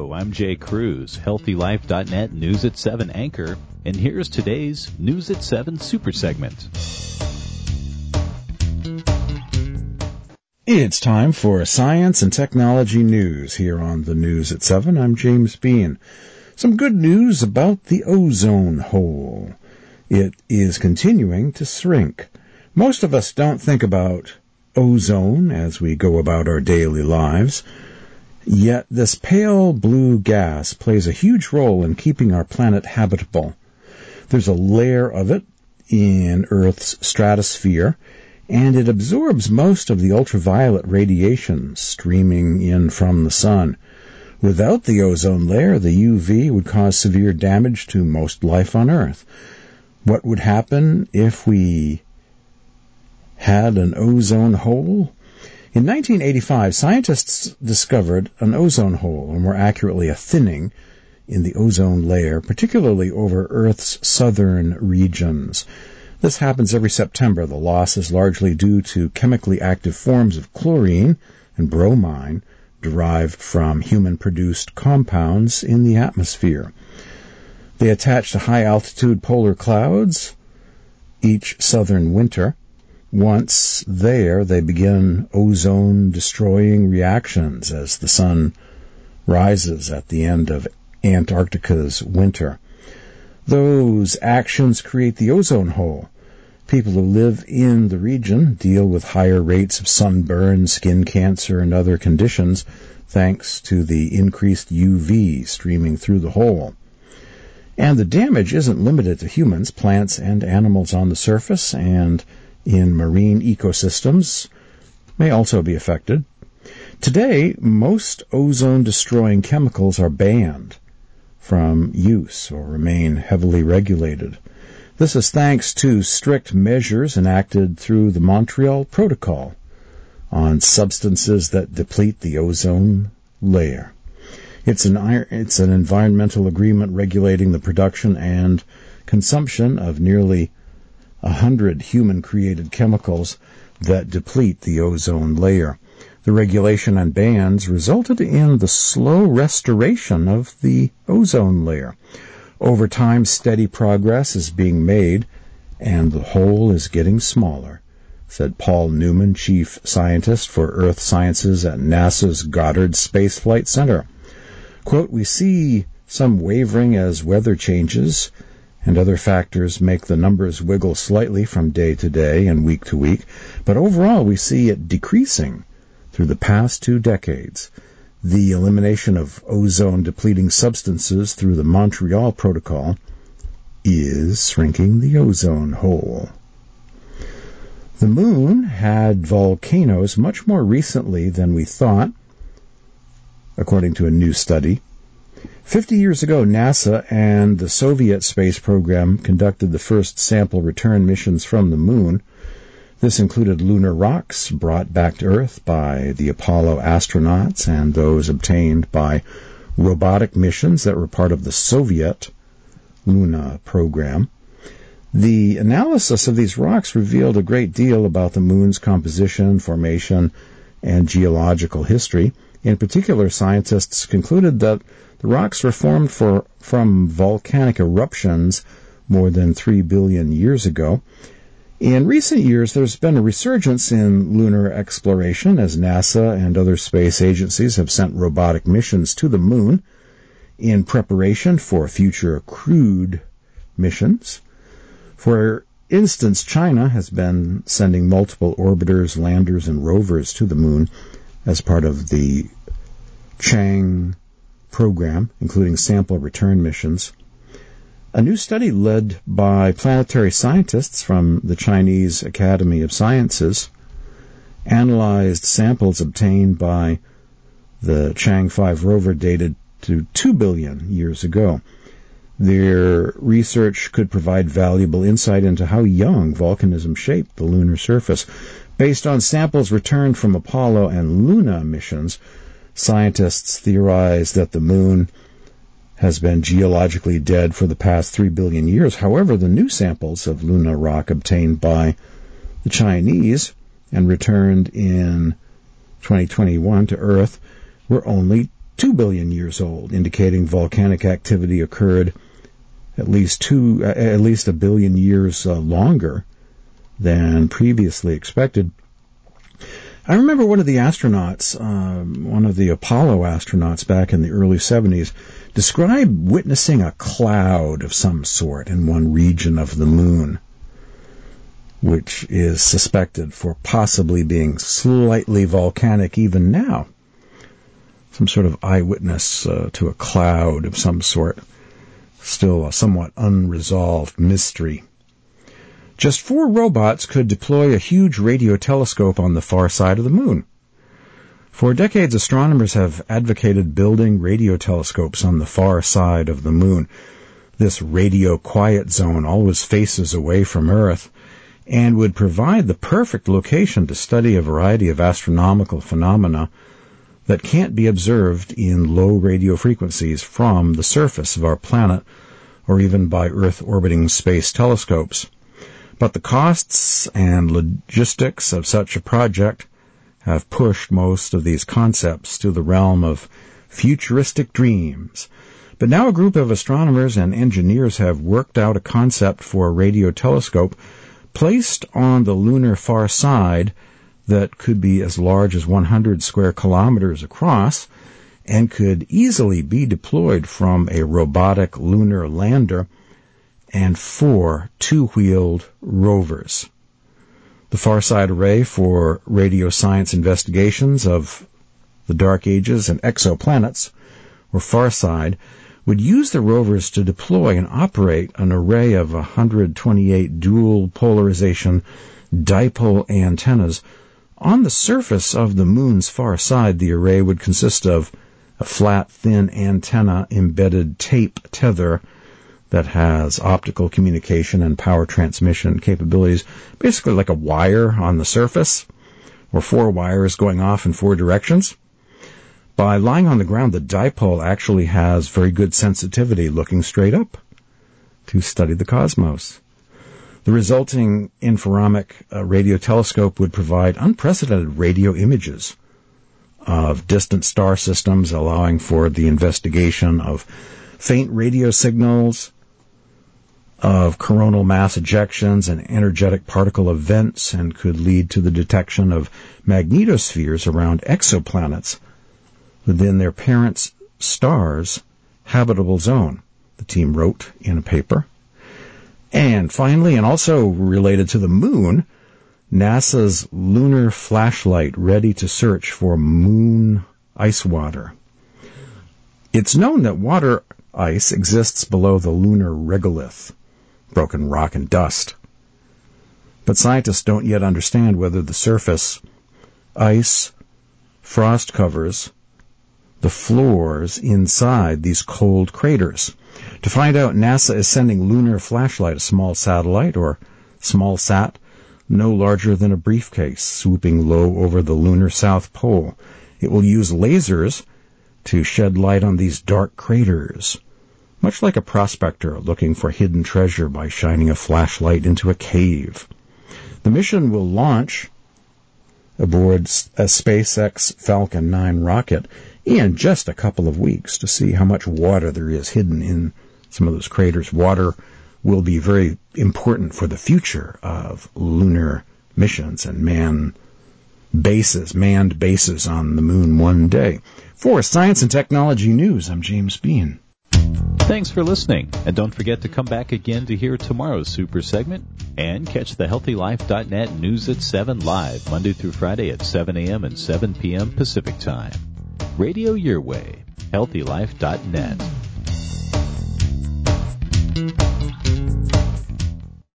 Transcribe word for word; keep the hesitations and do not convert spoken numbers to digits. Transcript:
Hello, I'm Jay Cruz, healthy life dot net News at seven anchor, and here's today's News at seven super segment. It's time for science and technology news here on the News at seven. I'm James Bean. Some good news about the ozone hole. It is continuing to shrink. Most of us don't think about ozone as we go about our daily lives. Yet this pale blue gas plays a huge role in keeping our planet habitable. There's a layer of it in Earth's stratosphere, and it absorbs most of the ultraviolet radiation streaming in from the sun. Without the ozone layer, the U V would cause severe damage to most life on Earth. What would happen if we had an ozone hole? In nineteen eighty-five, scientists discovered an ozone hole, or more accurately a thinning in the ozone layer, particularly over Earth's southern regions. This happens every September. The loss is largely due to chemically active forms of chlorine and bromine derived from human-produced compounds in the atmosphere. They attach to high-altitude polar clouds each southern winter. Once there, they begin ozone-destroying reactions as the sun rises at the end of Antarctica's winter. Those actions create the ozone hole. People who live in the region deal with higher rates of sunburn, skin cancer, and other conditions thanks to the increased U V streaming through the hole. And the damage isn't limited to humans. Plants and animals on the surface and in marine ecosystems may also be affected. Today, most ozone-destroying chemicals are banned from use or remain heavily regulated. This is thanks to strict measures enacted through the Montreal Protocol on substances that deplete the ozone layer. It's an, it's an environmental agreement regulating the production and consumption of nearly a hundred human-created chemicals that deplete the ozone layer. The regulation and bans resulted in the slow restoration of the ozone layer. Over time, steady progress is being made, and the hole is getting smaller, said Paul Newman, chief scientist for Earth Sciences at NASA's Goddard Space Flight Center. Quote, "We see some wavering as weather changes and other factors make the numbers wiggle slightly from day to day and week to week, but overall we see it decreasing through the past two decades. The elimination of ozone-depleting substances through the Montreal Protocol is shrinking the ozone hole." The moon had volcanoes much more recently than we thought, according to a new study. Fifty years ago, NASA and the Soviet space program conducted the first sample return missions from the moon. This included lunar rocks brought back to Earth by the Apollo astronauts and those obtained by robotic missions that were part of the Soviet Luna program. The analysis of these rocks revealed a great deal about the moon's composition, formation, and geological history. In particular, scientists concluded that the rocks were formed for, from volcanic eruptions more than three billion years ago. In recent years, there's been a resurgence in lunar exploration as NASA and other space agencies have sent robotic missions to the moon in preparation for future crewed missions. For instance, China has been sending multiple orbiters, landers, and rovers to the moon as part of the Chang program, including sample return missions. A new study led by planetary scientists from the Chinese Academy of Sciences analyzed samples obtained by the Chang five rover dated to two billion years ago. Their research could provide valuable insight into how young volcanism shaped the lunar surface. Based on samples returned from Apollo and Luna missions, scientists theorize that the moon has been geologically dead for the past three billion years. However, the new samples of lunar rock obtained by the Chinese and returned in twenty twenty-one to Earth were only two billion years old, indicating volcanic activity occurred at least two, uh, at least a billion years uh, longer than previously expected. I remember one of the astronauts, um, one of the Apollo astronauts back in the early seventies, described witnessing a cloud of some sort in one region of the moon, which is suspected for possibly being slightly volcanic even now. Some sort of eyewitness uh, to a cloud of some sort. Still a somewhat unresolved mystery. Just four robots could deploy a huge radio telescope on the far side of the moon. For decades, astronomers have advocated building radio telescopes on the far side of the moon. This radio quiet zone always faces away from Earth and would provide the perfect location to study a variety of astronomical phenomena that can't be observed in low radio frequencies from the surface of our planet or even by Earth-orbiting space telescopes. But the costs and logistics of such a project have pushed most of these concepts to the realm of futuristic dreams. But now a group of astronomers and engineers have worked out a concept for a radio telescope placed on the lunar far side that could be as large as one hundred square kilometers across and could easily be deployed from a robotic lunar lander and four two-wheeled rovers. The Farside Array for radio science investigations of the dark ages and exoplanets, or Farside, would use the rovers to deploy and operate an array of one hundred twenty-eight dual polarization dipole antennas. On the surface of the moon's far side, the array would consist of a flat, thin antenna embedded tape tether that has optical communication and power transmission capabilities, basically like a wire on the surface, or four wires going off in four directions. By lying on the ground, the dipole actually has very good sensitivity looking straight up to study the cosmos. The resulting infraromic uh, radio telescope would provide unprecedented radio images of distant star systems, allowing for the investigation of faint radio signals, of coronal mass ejections and energetic particle events, and could lead to the detection of magnetospheres around exoplanets within their parent star's habitable zone, the team wrote in a paper. And finally, and also related to the moon, NASA's lunar flashlight ready to search for moon ice water. It's known that water ice exists below the lunar regolith, broken rock and dust. But scientists don't yet understand whether the surface, ice, frost covers the floors inside these cold craters. To find out, NASA is sending Lunar Flashlight, a small satellite, or small sat, no larger than a briefcase, swooping low over the lunar south pole. It will use lasers to shed light on these dark craters, much like a prospector looking for hidden treasure by shining a flashlight into a cave. The mission will launch aboard a SpaceX Falcon nine rocket in just a couple of weeks to see how much water there is hidden in some of those craters. Water will be very important for the future of lunar missions and man bases, manned bases on the moon one day. For Science and Technology News, I'm James Bean. Thanks for listening, and don't forget to come back again to hear tomorrow's super segment and catch the healthy life dot net News at seven live Monday through Friday at seven a.m. and seven p.m. Pacific Time. Radio your way, healthy life dot net.